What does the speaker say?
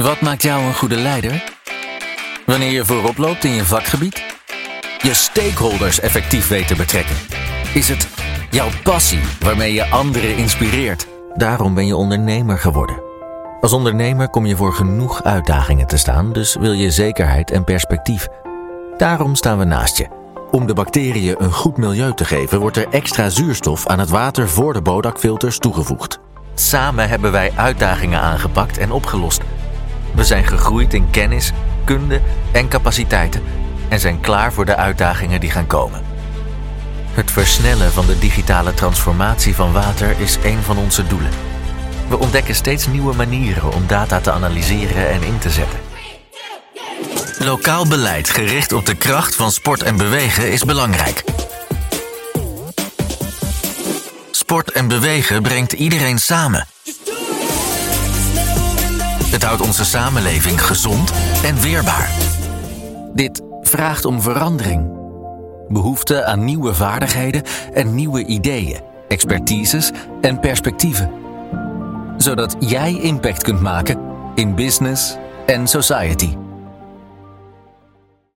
Wat maakt jou een goede leider? Wanneer je voorop loopt in je vakgebied? Je stakeholders effectief weet te betrekken? Is het jouw passie waarmee je anderen inspireert? Daarom ben je ondernemer geworden. Als ondernemer kom je voor genoeg uitdagingen te staan, dus wil je zekerheid en perspectief. Daarom staan we naast je. Om de bacteriën een goed milieu te geven, wordt er extra zuurstof aan het water voor de Bodak-filters toegevoegd. Samen hebben wij uitdagingen aangepakt en opgelost. We zijn gegroeid in kennis, kunde en capaciteiten en zijn klaar voor de uitdagingen die gaan komen. Het versnellen van de digitale transformatie van water is een van onze doelen. We ontdekken steeds nieuwe manieren om data te analyseren en in te zetten. Lokaal beleid gericht op de kracht van sport en bewegen is belangrijk. Sport en bewegen brengt iedereen samen. Het houdt onze samenleving gezond en weerbaar. Dit vraagt om verandering. Behoefte aan nieuwe vaardigheden en nieuwe ideeën, expertises en perspectieven. Zodat jij impact kunt maken in business en society.